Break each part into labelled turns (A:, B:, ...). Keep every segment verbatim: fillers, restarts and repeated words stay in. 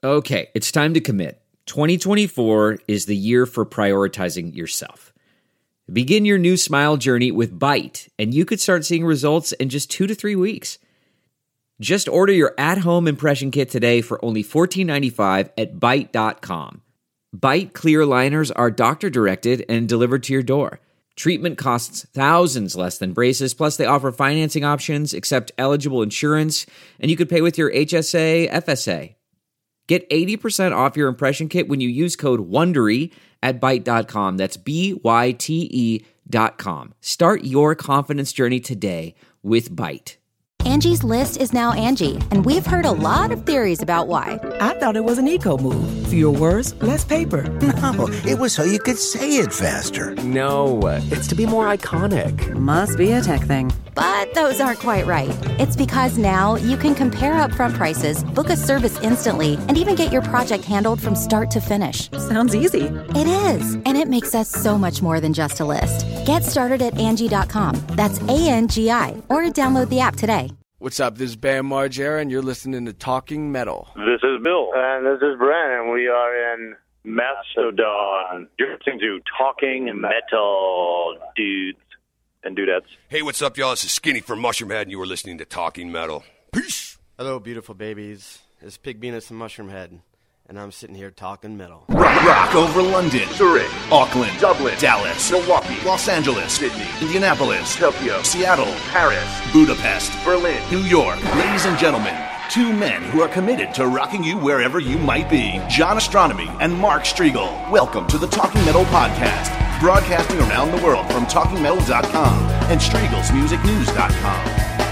A: Okay, it's time to commit. twenty twenty-four is the year for prioritizing yourself. Begin your new smile journey with Byte, and you could start seeing results in just two to three weeks. Just order your at-home impression kit today for only fourteen ninety-five at byte dot com. Byte clear aligners are doctor-directed and delivered to your door. Treatment costs thousands less than braces, plus they offer financing options, accept eligible insurance, and you could pay with your H S A, F S A. Get eighty percent off your impression kit when you use code WONDERY at byte dot com. That's B Y T E dot com. Start your confidence journey today with Byte.
B: Angie's List is now Angie, and we've heard a lot of theories about why.
C: I thought it was an eco move. Fewer words, less paper.
D: No, it was so you could say it faster.
E: No, it's to be more iconic.
C: Must be a tech thing.
B: But those aren't quite right. It's because now you can compare upfront prices, book a service instantly, and even get your project handled from start to finish.
C: Sounds easy.
B: It is, and it makes us so much more than just a list. Get started at Angie dot com. That's A N G I, or download the app today.
F: What's up? This is Bam Margera, and you're listening to Talking Metal.
G: This is Bill. And this is Brandon. We are in Mastodon. You're listening to Talking Metal, dudes and dudettes.
H: Hey, what's up, y'all? This is Skinny from Mushroomhead, and you are listening to Talking Metal. Peace!
I: Hello, beautiful babies. It's Pig Venus and Mushroomhead, and I'm sitting here talking metal.
J: Rock, rock over London,
G: Zurich,
J: Auckland,
G: Dublin,
J: Dallas,
G: Milwaukee,
J: Los Angeles,
G: Sydney,
J: Indianapolis,
G: Tokyo,
J: Seattle,
G: Paris,
J: Budapest,
G: Berlin,
J: New York. Ladies and gentlemen, two men who are committed to rocking you wherever you might be. John Astronomy and Mark Striegel. Welcome to the Talking Metal Podcast, broadcasting around the world from talking metal dot com and Striegels Music News dot com.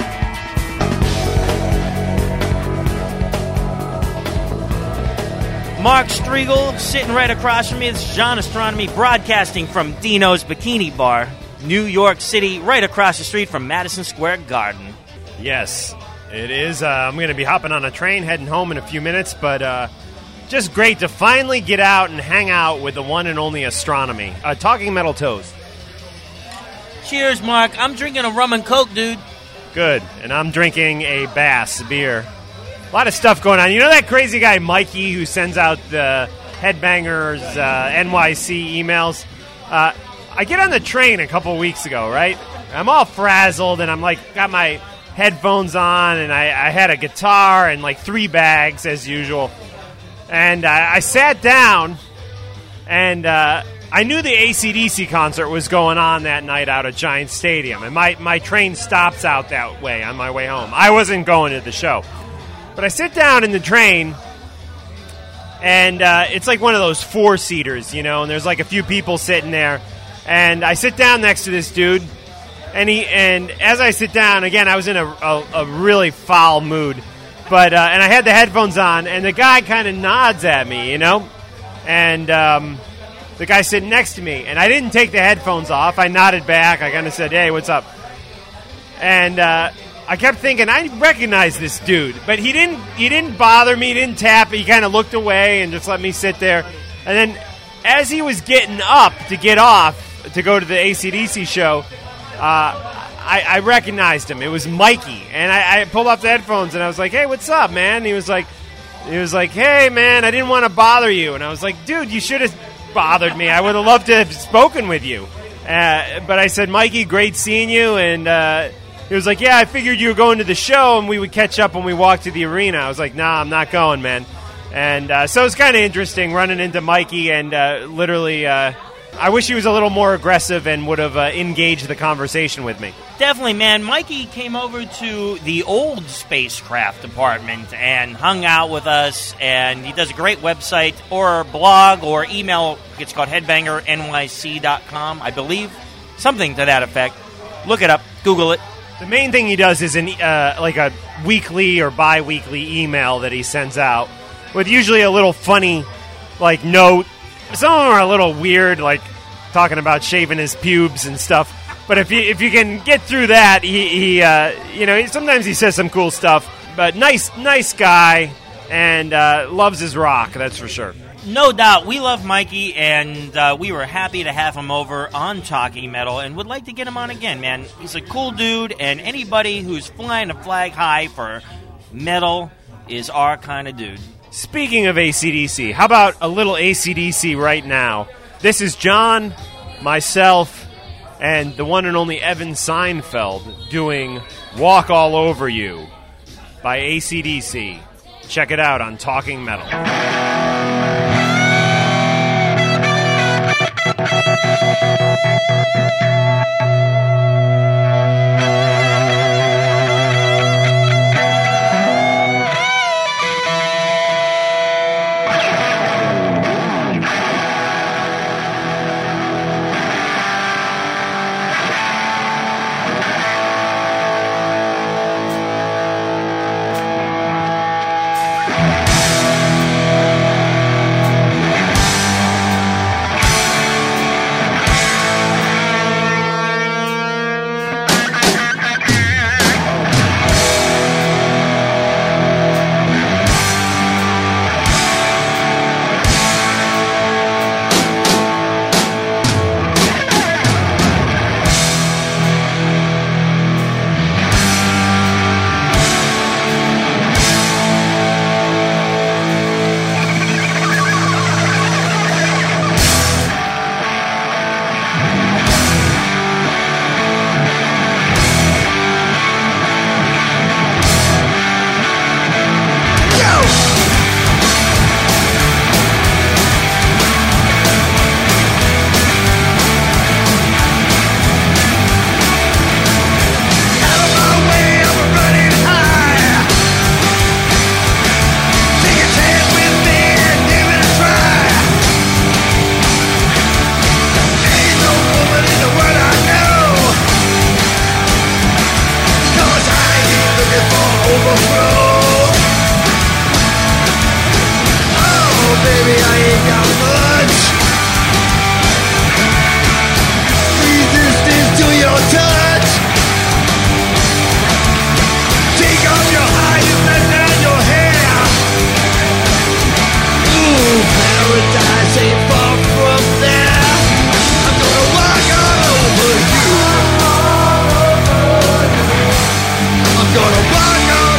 K: Mark Striegel sitting right across from me. It's John Astronomy broadcasting from Dino's Bikini Bar, New York City, right across the street from Madison Square Garden.
L: Yes, it is. Uh, I'm going to be hopping on a train heading home in a few minutes, but uh, just great to finally get out and hang out with the one and only Astronomy. Uh, Talking Metal Toes.
K: Cheers, Mark. I'm drinking a rum and coke, dude.
L: Good. And I'm drinking a Bass beer. A lot of stuff going on. You know that crazy guy Mikey who sends out the Headbangers uh, N Y C emails? Uh, I get on the train a couple weeks ago, right? I'm all frazzled, and I'm like, got my headphones on, and I, I had a guitar and like three bags as usual. And uh, I sat down, and uh, I knew the A C D C concert was going on that night out at Giant Stadium, and my, my train stops out that way on my way home. I wasn't going to the show. But I sit down in the train, and uh, it's like one of those four-seaters, you know, and there's like a few people sitting there. And I sit down next to this dude, and he and as I sit down, again, I was in a, a, a really foul mood. But uh, and I had the headphones on, and the guy kind of nods at me, you know, and um, the guy sitting next to me. And I didn't take the headphones off. I nodded back. I kind of said, hey, what's up? And uh I kept thinking, I recognize this dude, but he didn't He didn't bother me, he didn't tap me, he kind of looked away and just let me sit there. And then as he was getting up to get off to go to the A C D C show, uh, I, I recognized him. It was Mikey. And I, I pulled off the headphones and I was like, hey, what's up, man? And he was like, he was like, hey, man, I didn't want to bother you. And I was like, dude, you should have bothered me. I would have loved to have spoken with you. Uh, but I said, Mikey, great seeing you, and uh, he was like, yeah, I figured you were going to the show and we would catch up when we walked to the arena. I was like, nah, I'm not going, man. And uh, so it's kind of interesting running into Mikey and uh, literally uh, I wish he was a little more aggressive and would have uh, engaged the conversation with me.
K: Definitely, man. Mikey came over to the old spacecraft department and hung out with us, and he does a great website or blog or email. It's called headbanger N Y C dot com, I believe. Something to that effect. Look it up. Google it.
L: The main thing he does is an uh, like a weekly or bi-weekly email that he sends out with usually a little funny like note. Some of them are a little weird, like talking about shaving his pubes and stuff. But if you if you can get through that, he, he uh, you know, sometimes he says some cool stuff. But nice nice guy, and uh, loves his rock, that's for sure.
K: No doubt. We love Mikey, and uh, we were happy to have him over on Talking Metal and would like to get him on again, man. He's a cool dude, and anybody who's flying a flag high for metal is our kind of dude.
L: Speaking of A C D C, how about a little A C D C right now? This is John, myself, and the one and only Evan Seinfeld doing Walk All Over You by A C D C. Check it out on Talking Metal.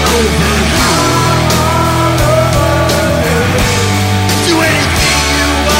M: Do anything you want.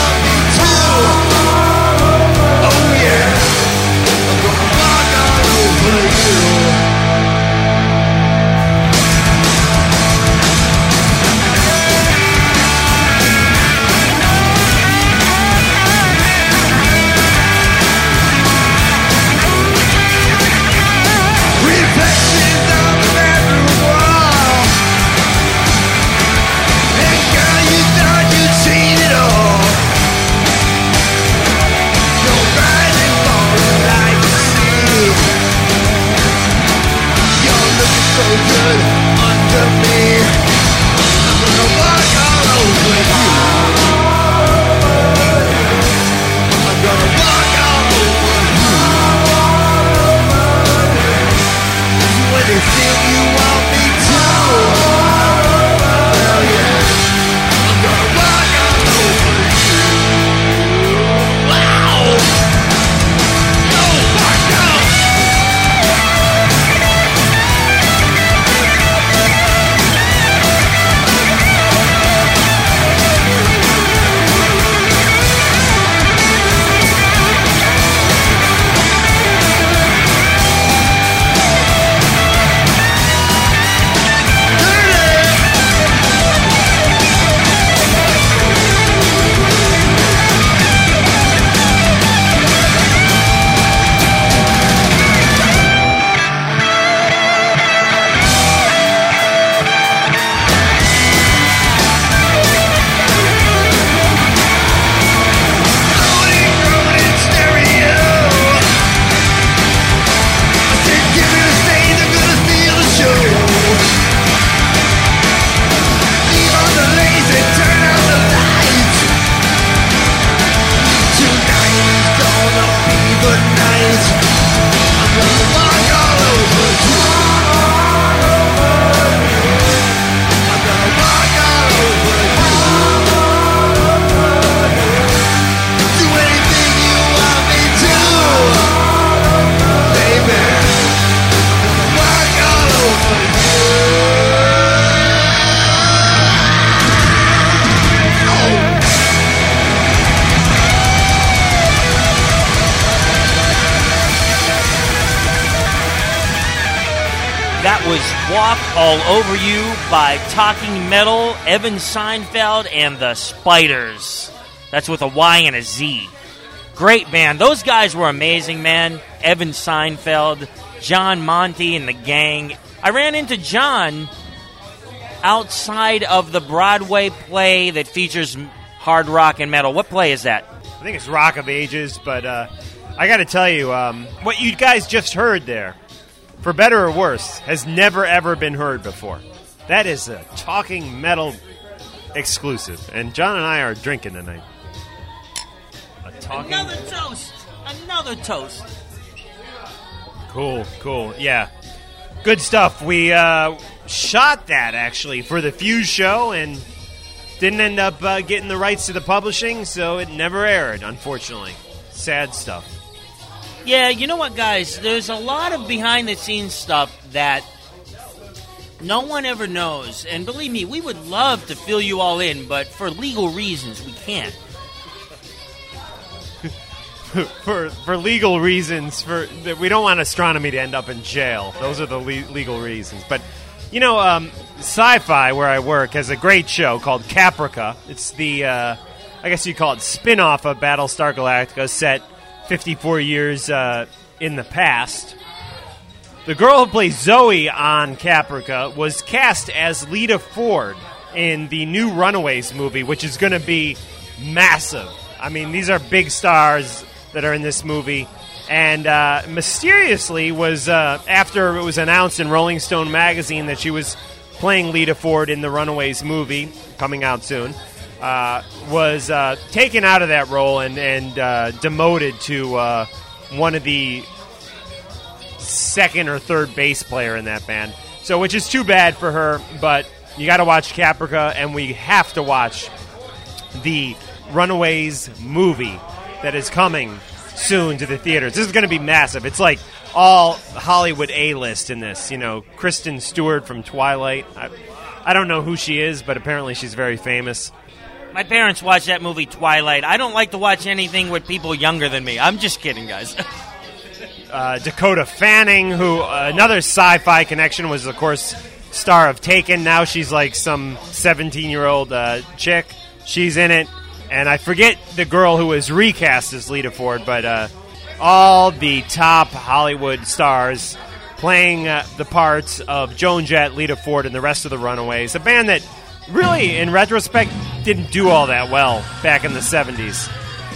K: Walk All Over You by Talking Metal, Evan Seinfeld, and the Spiders. That's with a Y and a Z. Great band. Those guys were amazing, man. Evan Seinfeld, John Monty, and the gang. I ran into John outside of the Broadway play that features hard rock and metal. What play is that?
L: I think it's Rock of Ages, but uh, I got to tell you, um, what you guys just heard there, for better or worse, has never, ever been heard before. That is a Talking Metal exclusive, and John and I are drinking tonight. A talking...
K: Another toast! Another toast!
L: Cool, cool, yeah. Good stuff. We uh, shot that, actually, for the Fuse show, and didn't end up uh, getting the rights to the publishing, so it never aired, unfortunately. Sad stuff.
K: Yeah, you know what, guys? There's a lot of behind-the-scenes stuff that no one ever knows. And believe me, we would love to fill you all in, but for legal reasons, we can't.
L: for for legal reasons, for we don't want Astronomy to end up in jail. Those are the le- legal reasons. But, you know, um, Sci-Fi, where I work, has a great show called Caprica. It's the, uh, I guess you call it, spin-off of Battlestar Galactica, set fifty-four years uh, in the past. The girl who plays Zoe on Caprica was cast as Lita Ford in the new Runaways movie, which is going to be massive. I mean, these are big stars that are in this movie. And uh, mysteriously was, uh, after it was announced in Rolling Stone magazine that she was playing Lita Ford in the Runaways movie, coming out soon, Uh, was uh, taken out of that role and, and uh, demoted to uh, one of the second or third bass player in that band. So, which is too bad for her, but you got to watch Caprica, and we have to watch the Runaways movie that is coming soon to the theaters. This is going to be massive. It's like all Hollywood A-list in this. You know, Kristen Stewart from Twilight. I, I don't know who she is, but apparently she's very famous.
K: My parents watched that movie Twilight. I don't like to watch anything with people younger than me. I'm just kidding, guys.
L: uh, Dakota Fanning, who uh, another Sci-Fi connection, was, of course, star of Taken. Now she's like some seventeen-year-old uh, chick. She's in it. And I forget the girl who was recast as Lita Ford, but uh, all the top Hollywood stars playing uh, the parts of Joan Jett, Lita Ford, and the rest of the Runaways. A band that really, in retrospect, didn't do all that well back in the seventies.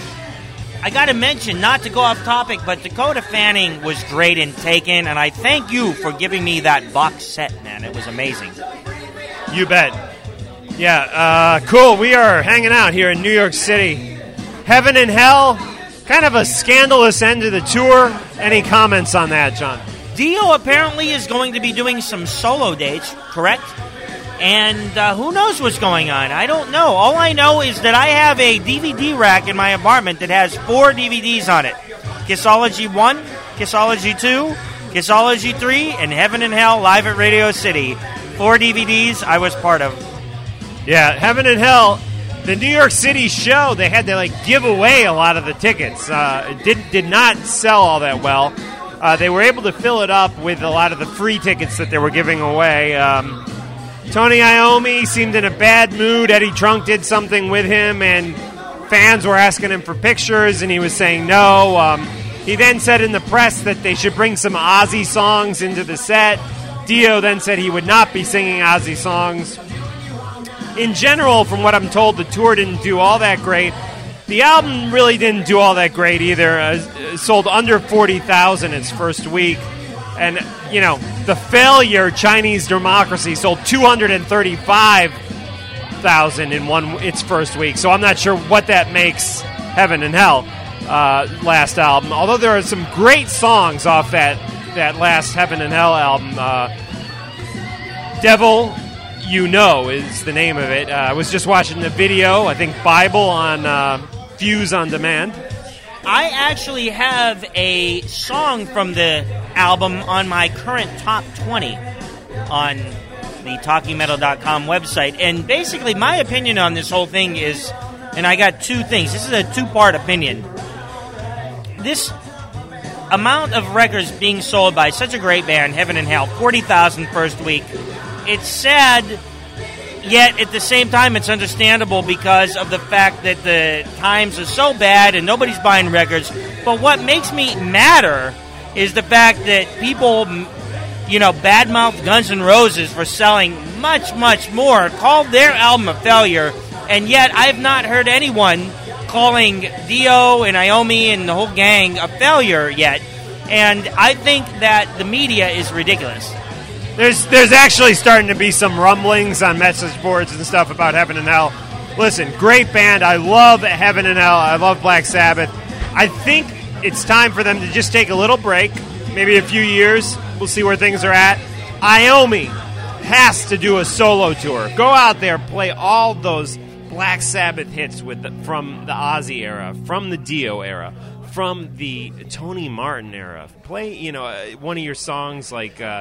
K: I got to mention, not to go off topic, but Dakota Fanning was great in Taken, and I thank you for giving me that box set, man. It was amazing.
L: You bet. Yeah, uh, cool. We are hanging out here in New York City. Heaven and Hell, kind of a scandalous end to the tour. Any comments on that, John?
K: Dio apparently is going to be doing some solo dates, correct? And uh, who knows what's going on? I don't know. All I know is that I have a D V D rack in my apartment that has four D V Ds on it. Kissology one, Kissology two, Kissology three, and Heaven and Hell live at Radio City. Four D V Ds I was part of.
L: Yeah, Heaven and Hell, the New York City show, they had to like give away a lot of the tickets. Uh, it did, did not sell all that well. Uh, they were able to fill it up with a lot of the free tickets that they were giving away. Um, Tony Iommi seemed in a bad mood. Eddie Trunk did something with him, and fans were asking him for pictures, and he was saying no. Um, he then said in the press that they should bring some Ozzy songs into the set. Dio then said he would not be singing Ozzy songs. In general, from what I'm told, the tour didn't do all that great. The album really didn't do all that great either. Uh, sold under forty thousand its first week. And, you know, the failure, Chinese Democracy, sold two hundred thirty-five thousand in one its first week. So I'm not sure what that makes Heaven and Hell uh, last album. Although there are some great songs off that, that last Heaven and Hell album. Uh, Devil You Know is the name of it. Uh, I was just watching the video, I think Bible on uh, Fuse On Demand.
K: I actually have a song from the album on my current top twenty on the talking metal dot com website. And basically my opinion on this whole thing is, and I got two things. This is a two-part opinion. This amount of records being sold by such a great band, Heaven and Hell, forty thousand first week, it's sad, yet at the same time it's understandable because of the fact that the times are so bad and nobody's buying records. But what makes me madder is the fact that people, you know, badmouth Guns N' Roses for selling much, much more, called their album a failure, and yet I've not heard anyone calling Dio and Iommi and the whole gang a failure yet. And I think that the media is ridiculous.
L: There's there's actually starting to be some rumblings on message boards and stuff about Heaven and Hell. Listen, great band. I love Heaven and Hell. I love Black Sabbath. I think it's time for them to just take a little break, maybe a few years. We'll see where things are at. Iommi has to do a solo tour. Go out there, play all those Black Sabbath hits with the, from the Ozzy era, from the Dio era, from the Tony Martin era. Play, you know, uh, one of your songs like uh,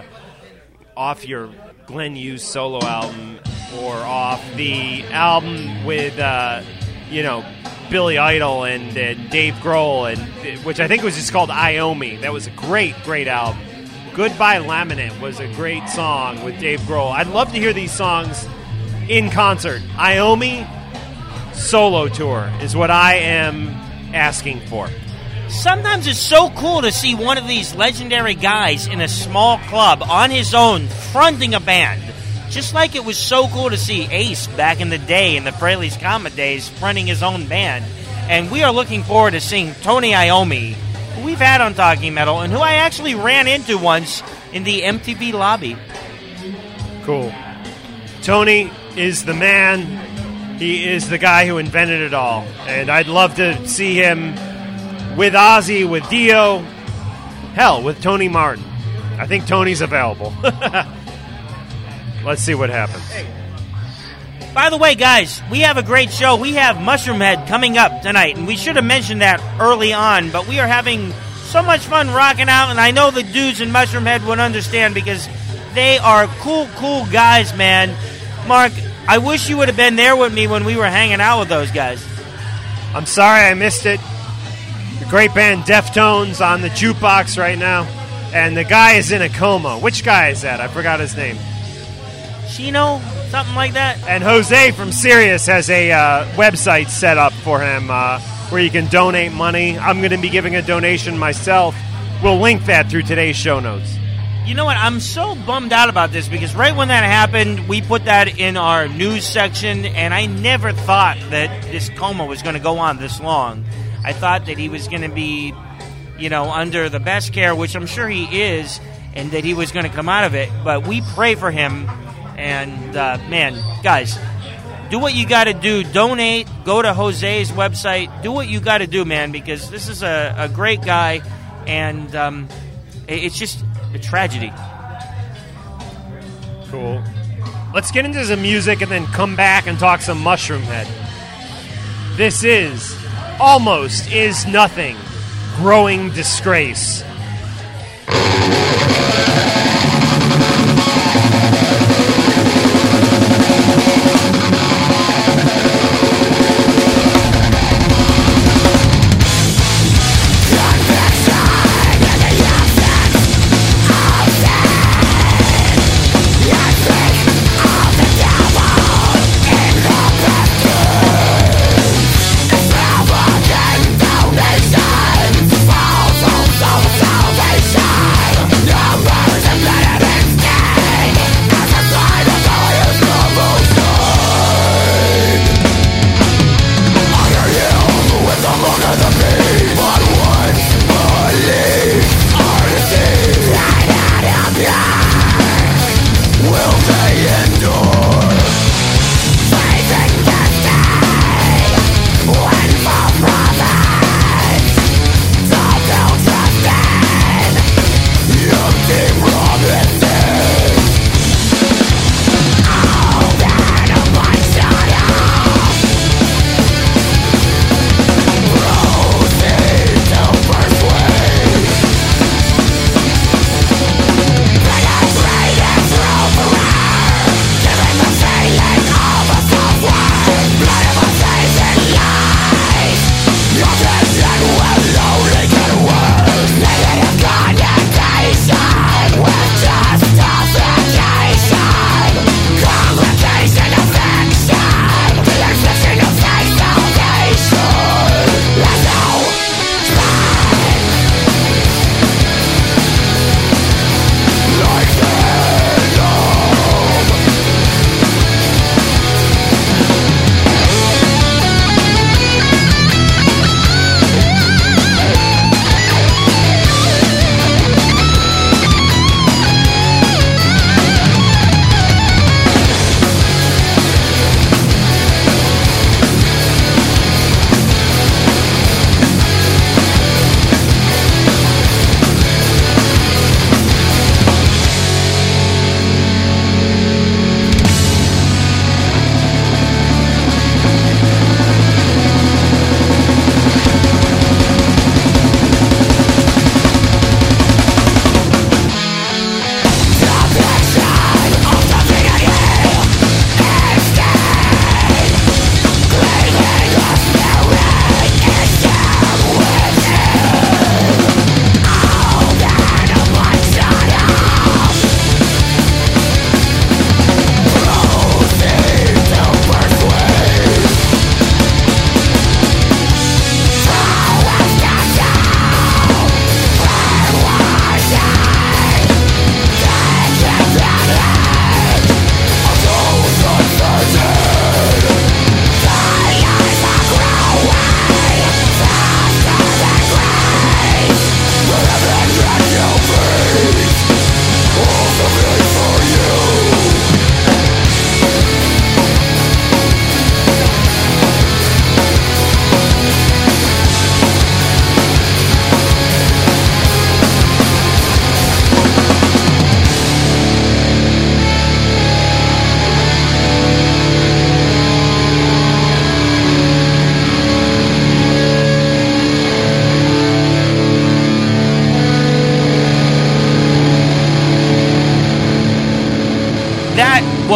L: off your Glenn Hughes solo album or off the album with, uh, you know, Billy Idol and uh, Dave Grohl, and which I think was just called Iommi. That was a great, great album. Goodbye Laminate was a great song with Dave Grohl. I'd love to hear these songs in concert. Iommi solo tour is what I am asking for.
K: Sometimes it's so cool to see one of these legendary guys in a small club on his own fronting a band. Just like it was so cool to see Ace back in the day, in the Fraley's Comet days, fronting his own band. And we are looking forward to seeing Tony Iommi, who we've had on Talking Metal, and who I actually ran into once in the M T V lobby.
L: Cool. Tony is the man. He is the guy who invented it all. And I'd love to see him with Ozzy, with Dio, hell, with Tony Martin. I think Tony's available. Let's see what happens.
K: By the way, guys, we have a great show. We have Mushroom Head coming up tonight, and we should have mentioned that early on, but we are having so much fun rocking out, and I know the dudes in Mushroom Head would understand because they are cool, cool guys, man. Mark, I wish you would have been there with me when we were hanging out with those guys.
L: I'm sorry I missed it. The great band Deftones on the jukebox right now, and the guy is in a coma. Which guy is that? I forgot his name.
K: Chino? Something like that?
L: And Jose from Sirius has a uh, website set up for him uh, where you can donate money. I'm going to be giving a donation myself. We'll link that through today's show notes.
K: You know what? I'm so bummed out about this because right when that happened, we put that in our news section, and I never thought that this coma was going to go on this long. I thought that he was going to be, you know, under the best care, which I'm sure he is, and that he was going to come out of it. But we pray for him. And, uh, man, guys, do what you got to do. Donate. Go to Jose's website. Do what you got to do, man, because this is a, a great guy, and um, it's just a tragedy.
L: Cool. Let's get into some music and then come back and talk some Mushroom Head. This is Almost Is Nothing, Growing Disgrace.
M: Donations, falls on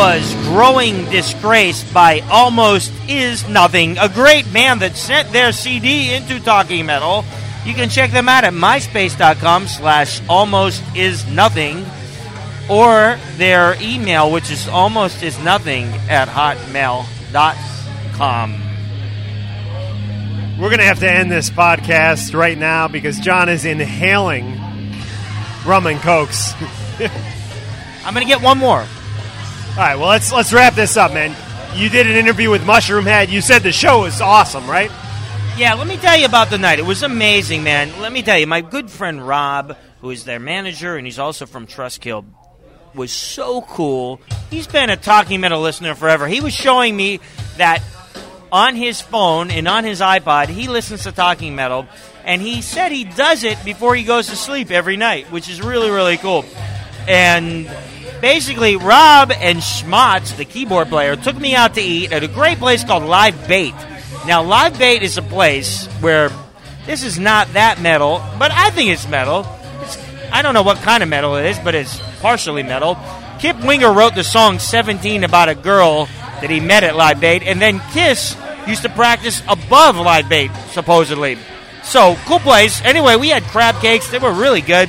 K: was Growing Disgrace by Almost Is Nothing, a great band that sent their C D into Talking Metal. You can check them out at myspace.com slash almost is nothing, or their email, which is almost is nothing at hotmail dot com.
L: We're going to have to end this podcast right now because John is inhaling rum and cokes.
K: I'm going to get one more.
L: All right, well, let's let's wrap this up, man. You did an interview with Mushroomhead. You said the show was awesome, right?
K: Yeah, let me tell you about the night. It was amazing, man. Let me tell you, my good friend Rob, who is their manager, and he's also from Trustkill, was so cool. He's been a Talking Metal listener forever. He was showing me that on his phone and on his iPod, he listens to Talking Metal, and he said he does it before he goes to sleep every night, which is really, really cool. And basically, Rob and Schmatz, the keyboard player, took me out to eat at a great place called Live Bait. Now, Live Bait is a place where this is not that metal, but I think it's metal. It's, I don't know what kind of metal it is, but it's partially metal. Kip Winger wrote the song seventeen about a girl that he met at Live Bait, and then Kiss used to practice above Live Bait, supposedly. So, cool place. Anyway, we had crab cakes. They were really good.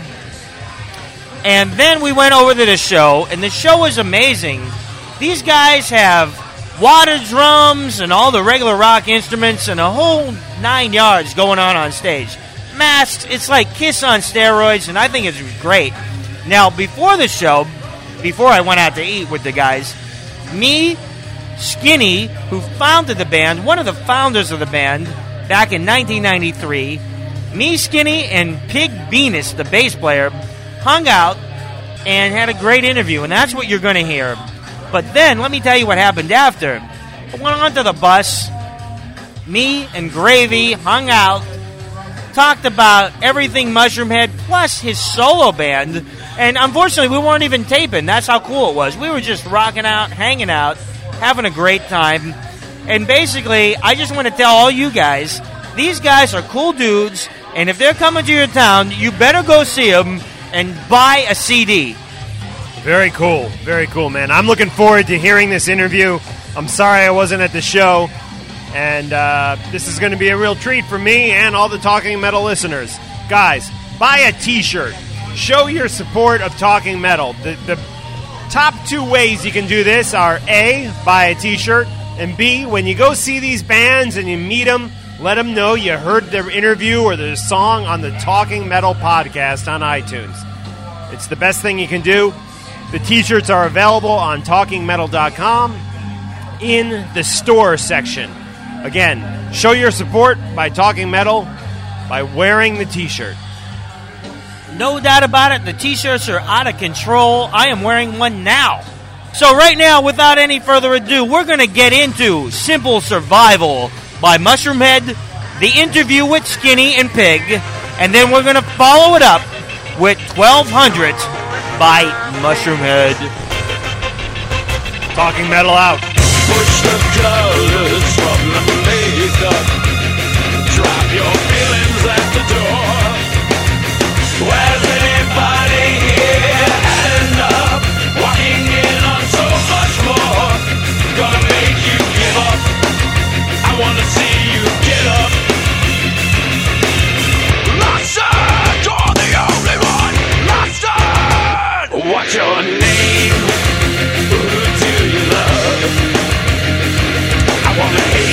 K: And then we went over to the show, and the show was amazing. These guys have water drums and all the regular rock instruments and a whole nine yards going on on stage. Masks, it's like Kiss on steroids, and I think it's great. Now, before the show, before I went out to eat with the guys, me, Skinny, who founded the band, one of the founders of the band, back in nineteen ninety-three, me, Skinny, and Pig Venus, the bass player, hung out and had a great interview, and that's what you're going to hear. But then, let me tell you what happened after. I went onto the bus, me and Gravy hung out, talked about everything Mushroomhead, plus his solo band, and unfortunately, we weren't even taping. That's how cool it was. We were just rocking out, hanging out, having a great time, and basically, I just want to tell all you guys, these guys are cool dudes, and if they're coming to your town, you better go see them and buy a C D.
L: Very cool. Very cool, man. I'm looking forward to hearing this interview. I'm sorry I wasn't at the show. And uh, this is going to be a real treat for me and all the Talking Metal listeners. Guys, buy a T-shirt. Show your support of Talking Metal. The, the top two ways you can do this are A, buy a T-shirt, and B, when you go see these bands and you meet them, let them know you heard their interview or their song on the Talking Metal podcast on iTunes. It's the best thing you can do. The T-shirts are available on talking metal dot com in the store section. Again, show your support by Talking Metal by wearing the T-shirt.
K: No doubt about it, the T-shirts are out of control. I am wearing one now. So right now, without any further ado, we're going to get into Simple Survival by Mushroomhead, the interview with Skinny and Pig, and then we're going to follow it up with twelve hundred by Mushroomhead.
L: Talking Metal out.
M: Push the colors from the makeup. Drop your feelings at the door. Where's anybody here had enough? Walking in on so much more. Gonna make you give up. I wanna see you get up. Master, you're the only one. Master, what's your name? Who do you love? I wanna hate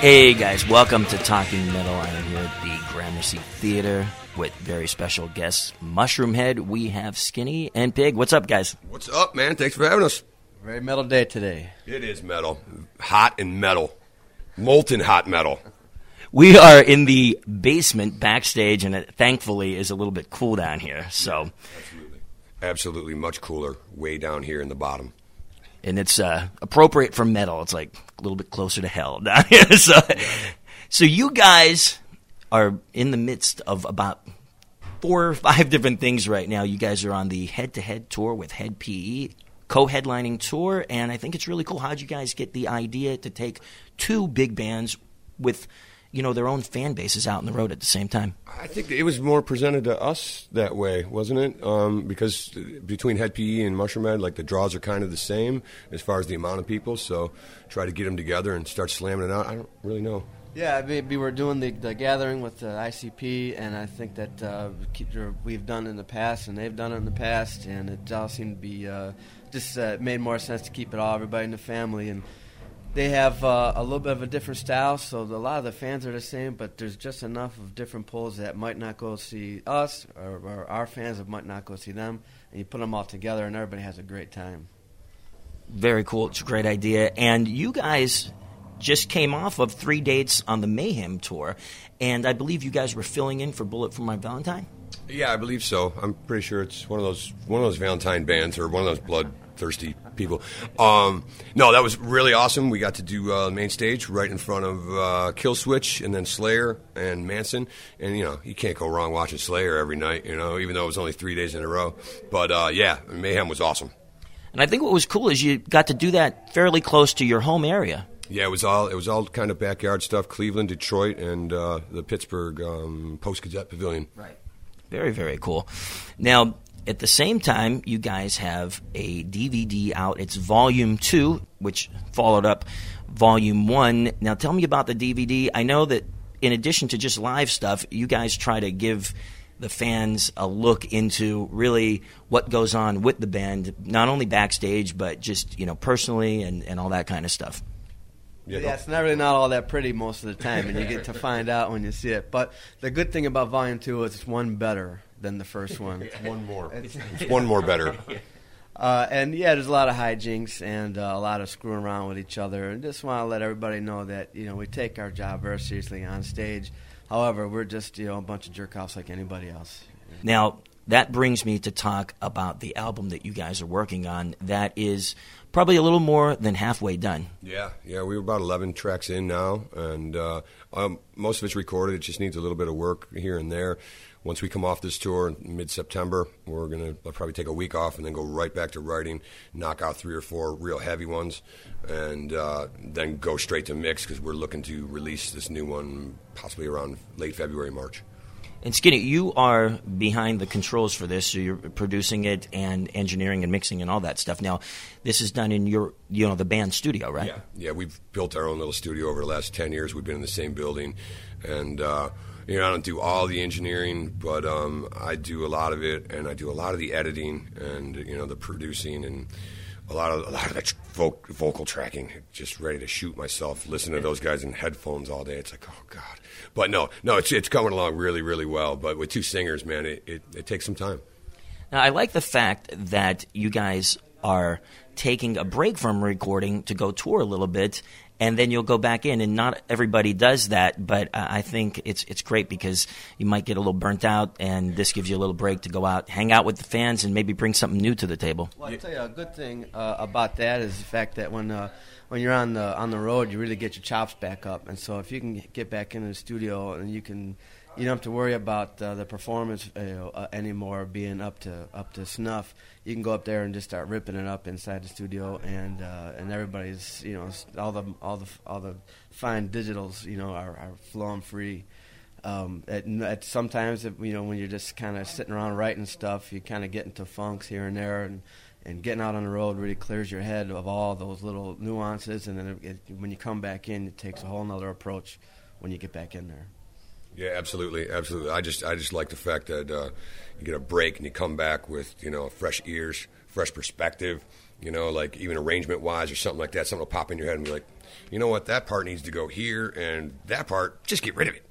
K: Hey guys, welcome to Talking Metal. I am here at the Gramercy Theater with very special guests, Mushroomhead. We have Skinny and Pig. What's up, guys?
H: What's up, man? Thanks for having us.
I: Very metal day today.
H: It is metal. Hot and metal. Molten hot metal.
K: We are in the basement backstage, and it thankfully is a little bit cool down here. So,
H: Absolutely. Absolutely much cooler way down here in the bottom.
K: And it's uh, appropriate for metal. It's like a little bit closer to hell down here. So, so you guys are in the midst of about four or five different things right now. You guys are on the head-to-head tour with Head P E, co-headlining tour, and I think it's really cool. How'd you guys get the idea to take two big bands with, you know, their own fan bases out on the road at the same time?
H: I think it was more presented to us that way, wasn't it? Um, because between Head P E and Mushroomhead, like the draws are kind of the same as far as the amount of people. So try to get them together and start slamming it out. I don't really know.
I: Yeah, I mean, we were doing the, the gathering with the I C P, and I think that uh, we've done it in the past, and they've done it in the past, and it all seemed to be uh, just uh, made more sense to keep it all, everybody in the family. And they have uh, a little bit of a different style, so a lot of the fans are the same, but there's just enough of different pulls that might not go see us, or, or our fans that might not go see them, and you put them all together, and everybody has a great time.
K: Very cool. It's a great idea. And you guys just came off of three dates on the Mayhem tour, and I believe you guys were filling in for Bullet for My Valentine?
H: Yeah, I believe so. I'm pretty sure it's one of those one of those Valentine bands or one of those bloodthirsty people. Um, no, that was really awesome. We got to do uh, main stage right in front of uh, Killswitch and then Slayer and Manson. And, you know, you can't go wrong watching Slayer every night, you know, even though it was only three days in a row. But, uh, yeah, Mayhem was awesome.
K: And I think what was cool is you got to do that fairly close to your home area.
H: Yeah, it was all it was all kind of backyard stuff. Cleveland, Detroit, and uh, the Pittsburgh um, Post Cadet Pavilion.
K: Right. Very, very cool. Now, at the same time, you guys have a D V D out. It's Volume two, which followed up Volume one. Now, tell me about the D V D. I know that in addition to just live stuff, you guys try to give the fans a look into really what goes on with the band, not only backstage, but just, you know, personally and, and all that kind of stuff.
I: Yeah, yeah, it's not really not all that pretty most of the time, and you get to find out when you see it. But the good thing about Volume two is it's one better than the first one.
H: It's one more. It's, it's one more better.
I: Uh, and, yeah, there's a lot of hijinks and uh, a lot of screwing around with each other. And just want to let everybody know that, you know, we take our job very seriously on stage. However, we're just, you know, a bunch of jerk-offs like anybody else.
K: Now, that brings me to talk about the album that you guys are working on. That is probably a little more than halfway done.
H: Yeah, yeah, we were about eleven tracks in now, and uh, um, most of it's recorded. It just needs a little bit of work here and there. Once we come off this tour in mid-September, we're going to probably take a week off and then go right back to writing, knock out three or four real heavy ones, and uh, then go straight to mix because we're looking to release this new one possibly around late February, March.
K: And Skinny, you are behind the controls for this, so you're producing it and engineering and mixing and all that stuff. Now, this is done in your, you know, the band studio, right?
H: Yeah, yeah. We've built our own little studio over the last ten years. We've been in the same building, and uh, you know, I don't do all the engineering, but um, I do a lot of it, and I do a lot of the editing and you know the producing and a lot of a lot of the voc- vocal tracking. Just ready to shoot myself, listening to those guys in headphones all day. It's like, oh God. But no, no, it's it's coming along really, really well. But with two singers, man, it, it, it takes some time.
K: Now, I like the fact that you guys are taking a break from recording to go tour a little bit, and then you'll go back in. And not everybody does that, but uh, I think it's it's great because you might get a little burnt out, and this gives you a little break to go out, hang out with the fans, and maybe bring something new to the table.
I: Well, I'll tell you, a good thing uh, about that is the fact that when uh, when you're on the on the road, you really get your chops back up. And so if you can get back into the studio and you can, you don't have to worry about uh, the performance uh, you know, uh, anymore being up to up to snuff. You can go up there and just start ripping it up inside the studio, and uh, and everybody's, you know, all the all the all the fine digitals, you know, are, are flowing free. Um, at, at sometimes, you know, when you're just kind of sitting around writing stuff, you kind of get into funks here and there, and and getting out on the road really clears your head of all those little nuances, and then it, it, when you come back in, it takes a whole nother approach when you get back in there.
H: Yeah, absolutely, absolutely. I just, I just like the fact that uh, you get a break and you come back with, you know, fresh ears, fresh perspective. You know, like even arrangement-wise or something like that, something will pop in your head and be like, you know what, that part needs to go here, and that part, just get rid of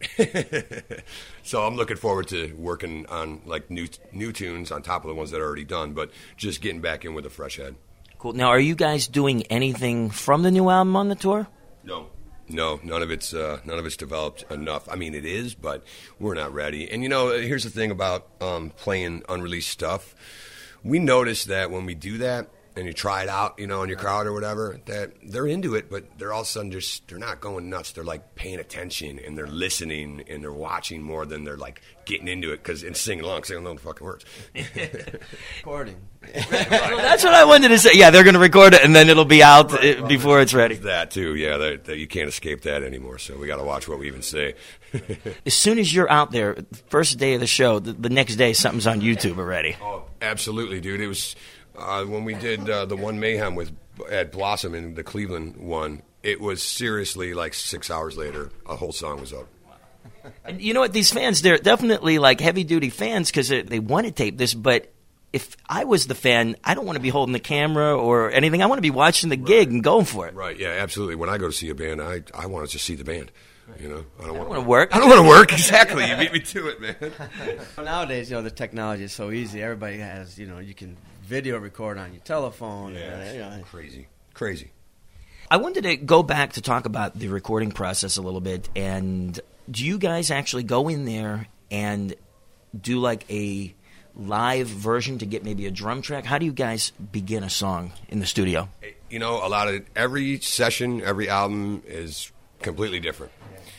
H: it. So I'm looking forward to working on like new new tunes on top of the ones that are already done, but just getting back in with a fresh head.
K: Cool. Now, are you guys doing anything from the new album on the tour?
H: No. No, none of it's uh, none of it's developed enough. I mean, it is, but we're not ready. And you know, here's the thing about um, playing unreleased stuff. We notice that when we do that, and you try it out, you know, in your crowd or whatever, that they're into it, but they're all of a sudden just, they're not going nuts. They're like paying attention and they're listening and they're watching more than they're like getting into it because and singing along because they don't know the fucking words.
I: Recording.
K: Well, that's what I wanted to say. Yeah, they're going to record it and then it'll be out right, it, before it's ready.
H: That too, yeah. That, that you can't escape that anymore. So we got to watch what we even say.
K: As soon as you're out there, first day of the show, the, the next day something's on YouTube already.
H: Oh, absolutely, dude. It was. Uh, when we did uh, the one Mayhem with at Blossom in the Cleveland one, it was seriously like six hours later, a whole song was up.
K: And you know what? These fans, they're definitely like heavy-duty fans because they want to tape this, but if I was the fan, I don't want to be holding the camera or anything. I want to be watching the gig right. and going for it.
H: Right, yeah, absolutely. When I go to see a band, I, I want to just see the band. You know, I don't,
K: I don't
H: want
K: to work.
H: I don't want to work. Exactly. You beat me to it, man.
I: Nowadays, you know, the technology is so easy. Everybody has, you know, you can video record on your telephone.
H: Yeah,
I: and, you know.
H: crazy, crazy.
K: I wanted to go back to talk about the recording process a little bit. And do you guys actually go in there and do like a live version to get maybe a drum track? How do you guys begin a song in the studio?
H: You know, a lot of every session, every album is completely different.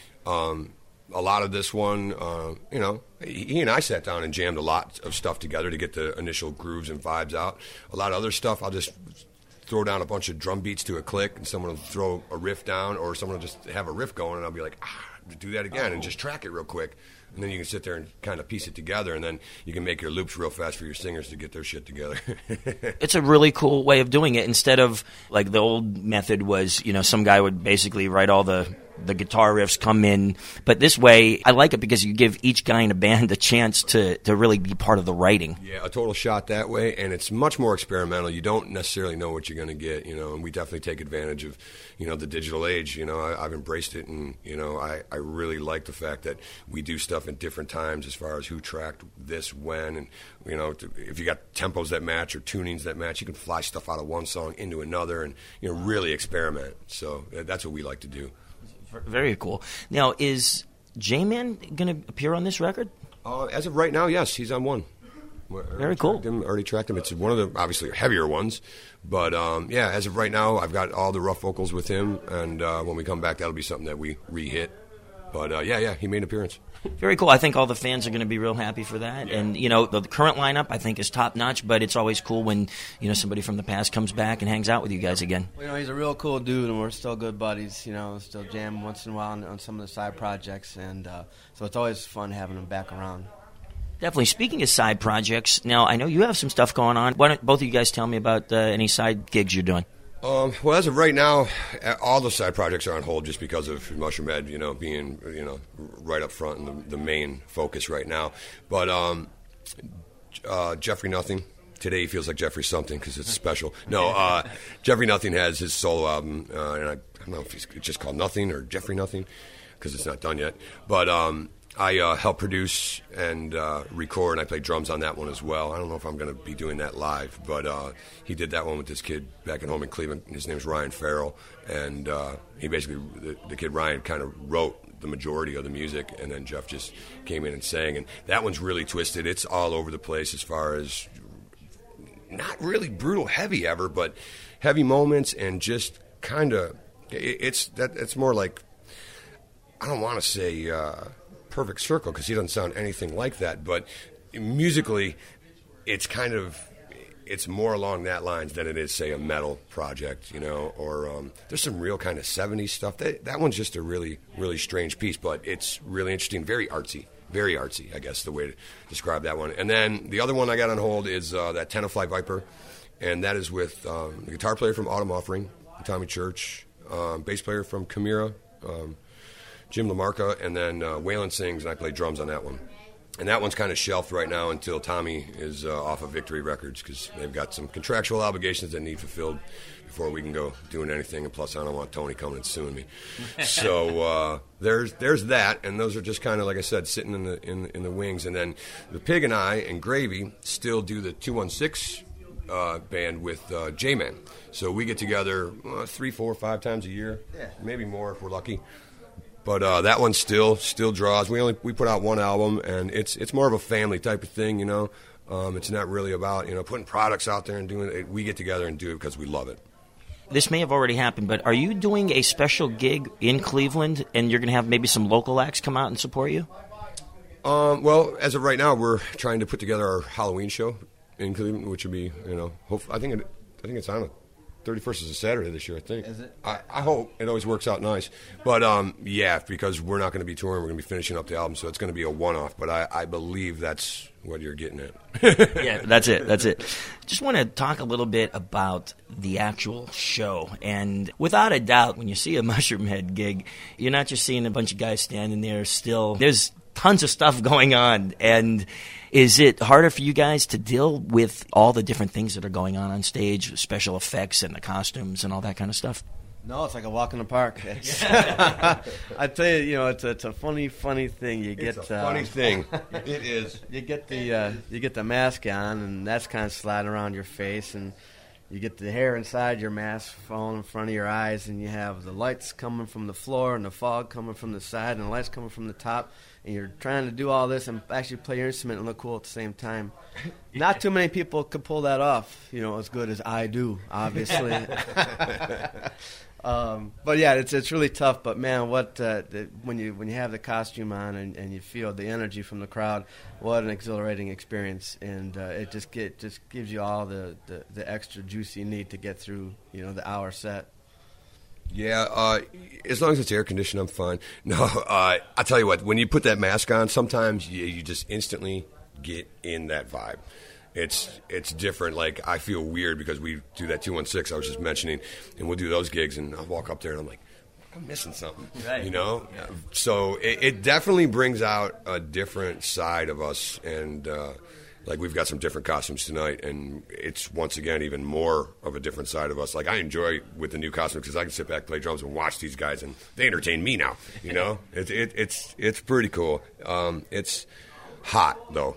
H: Um, a lot of this one, uh, you know, he and I sat down and jammed a lot of stuff together to get the initial grooves and vibes out. A lot of other stuff, I'll just throw down a bunch of drum beats to a click, and someone will throw a riff down, or someone will just have a riff going, and I'll be like, ah, do that again, and just track it real quick. And then you can sit there and kind of piece it together, and then you can make your loops real fast for your singers to get their shit together.
K: It's a really cool way of doing it. Instead of, like, the old method was, you know, some guy would basically write all the, the guitar riffs, come in. But this way, I like it because you give each guy in a band a chance to, to really be part of the writing.
H: Yeah, a total shot that way, and it's much more experimental. You don't necessarily know what you're going to get, you know, and we definitely take advantage of, you know, the digital age. You know, I, I've embraced it, and, you know, I, I really like the fact that we do stuff in different times as far as who tracked this when, and you know, to, if you got tempos that match or tunings that match, you can fly stuff out of one song into another and, you know, really experiment. So that's what we like to do.
K: Very cool. Now, is J-Man going to appear on this record?
H: Uh, as of right now, yes, he's on one.
K: Very cool.
H: Him, already tracked him. It's one of the obviously heavier ones, but um, yeah, as of right now, I've got all the rough vocals with him, and uh, when we come back, that'll be something that we re-hit. But uh, yeah, yeah, he made an appearance.
K: Very cool. I think all the fans are going to be real happy for that.
H: Yeah.
K: And, you know, the, the current lineup, I think, is top-notch, but it's always cool when, you know, somebody from the past comes back and hangs out with you guys again.
I: Well, you know, he's a real cool dude, and we're still good buddies, you know, still jam once in a while on, on some of the side projects, and uh, so it's always fun having him back around.
K: Definitely. Speaking of side projects, now, I know you have some stuff going on. Why don't both of you guys tell me about uh, any side gigs you're doing?
H: Um, well, as of right now, all the side projects are on hold just because of Mushroom Head, you know, being, you know, right up front and the, the main focus right now. But um, uh, Jeffrey Nothing, today he feels like Jeffrey something because it's special. No, uh, Jeffrey Nothing has his solo album, uh, and I, I don't know if it's just called Nothing or Jeffrey Nothing because it's not done yet. But um, I uh, help produce and uh, record, and I play drums on that one as well. I don't know if I'm going to be doing that live, but uh, he did that one with this kid back at home in Cleveland. His name's Ryan Farrell, and uh, he basically, the, the kid Ryan kind of wrote the majority of the music, and then Jeff just came in and sang. And that one's really twisted. It's all over the place as far as not really brutal heavy ever, but heavy moments and just kind of, it, it's that it's more like, I don't want to say uh, perfect circle because he doesn't sound anything like that, but musically it's kind of, it's more along that lines than it is, say, a metal project, you know, or um, there's some real kind of seventies stuff. That, that one's just a really, really strange piece, but it's really interesting, very artsy. Very artsy, I guess, the way to describe that one. And then the other one I got on hold is uh, that Tenafly Viper, and that is with um, the guitar player from Autumn Offering, Tommy Church, um, bass player from Chimera, um, Jim LaMarca, and then uh, Waylon sings, and I play drums on that one. And that one's kind of shelved right now until Tommy is uh, off of Victory Records because they've got some contractual obligations that need fulfilled before we can go doing anything. And plus, I don't want Tony coming and suing me. So uh, there's there's that, and those are just kind of, like I said, sitting in the in, in the wings. And then the Pig and I and Gravy still do the two one six uh, band with uh, J-Man. So we get together uh, three, four, five times a year, yeah. maybe more if we're lucky. But uh, that one still still draws. We only we put out one album, and it's it's more of a family type of thing, you know. Um, it's not really about you know putting products out there and doing it. We get together and do it because we love it.
K: This may have already happened, but are you doing a special gig in Cleveland, and you're going to have maybe some local acts come out and support you?
H: Um, well, as of right now, we're trying to put together our Halloween show in Cleveland, which would be you know hope, I think it, I think it's on it. thirty-first is a Saturday this year, I think.
I: Is it?
H: I, I hope. It always works out nice. But, um, yeah, because we're not going to be touring. We're going to be finishing up the album, so it's going to be a one-off. But I, I believe that's what you're getting at.
K: Yeah, that's it. That's it. Just want to talk a little bit about the actual show. And without a doubt, when you see a Mushroom Head gig, you're not just seeing a bunch of guys standing there still. There's tons of stuff going on. And is it harder for you guys to deal with all the different things that are going on on stage, special effects and the costumes and all that kind of stuff?
I: No, it's like a walk in the park. I tell you, you know, it's a, it's a funny, funny thing. You get
H: it's a funny uh, thing. It is.
I: You get the uh, you get the mask on, and that's kind of sliding around your face, and you get the hair inside your mask falling in front of your eyes, and you have the lights coming from the floor and the fog coming from the side and the lights coming from the top. And you're trying to do all this and actually play your instrument and look cool at the same time. Not too many people could pull that off, you know, as good as I do, obviously. um, but yeah, it's it's really tough. But man, what uh, the, when you when you have the costume on and, and you feel the energy from the crowd, what an exhilarating experience! And uh, it just get just gives you all the, the, the extra juice you need to get through, you know, the hour set.
H: Yeah, uh, as long as it's air conditioned, I'm fine. No, uh, I tell you what, when you put that mask on, sometimes you, you just instantly get in that vibe. It's it's different. Like, I feel weird because we do that two one six I was just mentioning, and we'll do those gigs, and I'll walk up there, and I'm like, I'm missing something, right. you know? Yeah. So it, it definitely brings out a different side of us, and uh, like, we've got some different costumes tonight, and it's, once again, even more of a different side of us. Like, I enjoy with the new costumes because I can sit back, play drums, and watch these guys, and they entertain me now, you know? it, it, it's it's pretty cool. Um, it's hot, though.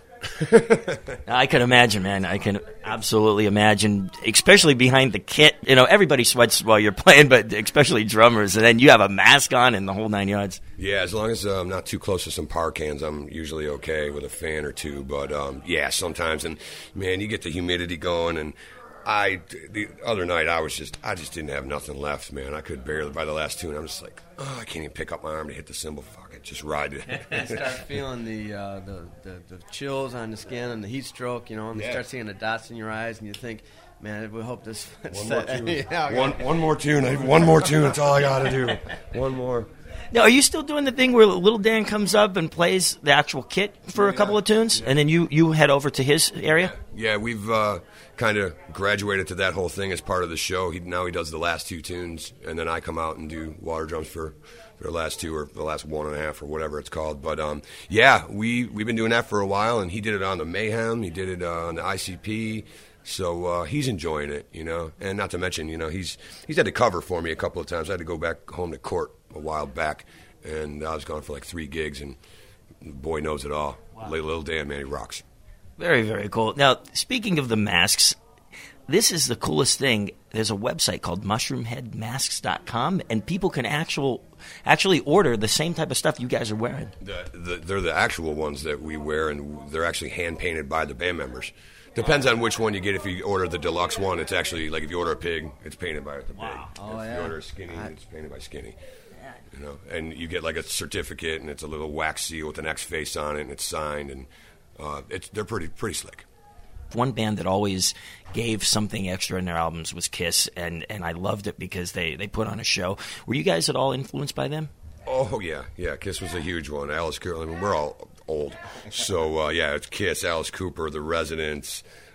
K: I can imagine, man. I can absolutely imagine, especially behind the kit. You know, everybody sweats while you're playing, but especially drummers. And then you have a mask on and the whole nine yards.
H: Yeah, as long as uh, I'm not too close to some power cans, I'm usually okay with a fan or two. But, um, yeah, sometimes. And, man, you get the humidity going. And I, the other night, I was just, I just didn't have nothing left, man. I could barely, by the last tune, I'm just like, oh, I can't even pick up my arm to hit the cymbal. Fuck it, just ride it.
I: You start feeling the, uh, the, the the chills on the skin and the heat stroke, you know, and yeah. you start seeing the dots in your eyes, and you think, man, we hope this.
H: One more tune. yeah, one, one more tune. One more tune. That's all I got to do. One more.
K: Now, are you still doing the thing where Little Dan comes up and plays the actual kit for a couple of tunes, yeah. and then you, you head over to his area?
H: Yeah, we've uh, kind of graduated to that whole thing as part of the show. He, now he does the last two tunes, and then I come out and do water drums for, for the last two or the last one and a half or whatever it's called. But, um, yeah, we, we've been doing that for a while, and he did it on the Mayhem. He did it uh, on the I C P. So uh, he's enjoying it, you know. And not to mention, you know, he's he's had to cover for me a couple of times. I had to go back home to court a while back, and I was gone for like three gigs, and the boy knows it all. Wow. Little Dan, man, he rocks.
K: Very, very cool. Now, speaking of the masks, this is the coolest thing. There's a website called mushroom head masks dot com, and people can actual, actually order the same type of stuff you guys are wearing.
H: The, the, they're the actual ones that we wear, and they're actually hand-painted by the band members. Depends on which one you get. If you order the deluxe one, it's actually, like if you order a pig, it's painted by the
K: wow.
H: pig.
I: Oh,
H: if
I: yeah.
H: you order a skinny, it's painted by skinny. You know, and you get like a certificate, and it's a little wax seal with an X face on it, and it's signed, and uh, it's they're pretty pretty slick.
K: One band that always gave something extra in their albums was Kiss, and, and I loved it because they, they put on a show. Were you guys at all influenced by them?
H: Oh yeah, yeah. Kiss was a huge one. Alice Cooper. I mean, we're all old, so uh, yeah, it's Kiss, Alice Cooper, The Residents.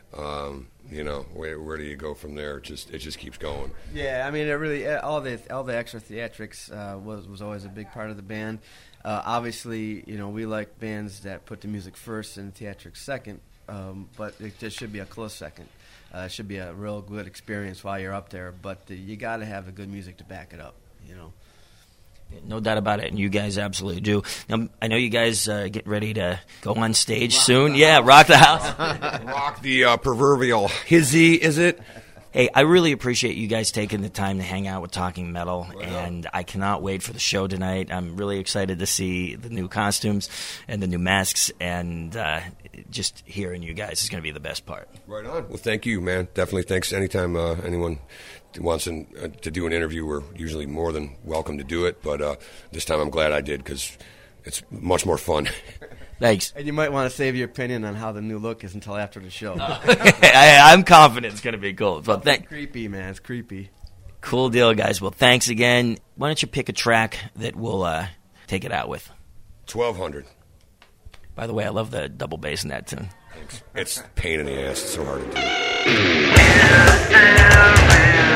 H: Um, you know, where where do you go from there? It just it just keeps going.
I: Yeah, I mean, it really all the all the extra theatrics uh, was was always a big part of the band. Uh, obviously, you know, we like bands that put the music first and theatrics second, um, but it just should be a close second. Uh, it should be a real good experience while you're up there, but uh, you got to have the good music to back it up, you know.
K: No doubt about it, and you guys absolutely do. Now, I know you guys uh, get ready to go on stage rock soon. Yeah, rock the house.
H: Rock the uh, proverbial hizzy, is it?
K: Hey, I really appreciate you guys taking the time to hang out with Talking Metal, and I cannot wait for the show tonight. I'm really excited to see the new costumes and the new masks, and uh, just hearing you guys is going to be the best part.
H: Right on. Well, thank you, man. Definitely thanks. Anytime uh, anyone wants an, uh, to do an interview, we're usually more than welcome to do it, but uh, this time I'm glad I did because it's much more fun.
K: Thanks.
I: And you might want to save your opinion on how the new look is until after the show.
K: I, I'm confident it's going to be cool. Well, thank-
I: creepy, man. It's creepy.
K: Cool deal, guys. Well, thanks again. Why don't you pick a track that we'll uh, take it out with?
H: twelve hundred.
K: By the way, I love the double bass in that tune.
H: Thanks. It's a pain in the ass. It's so hard to do.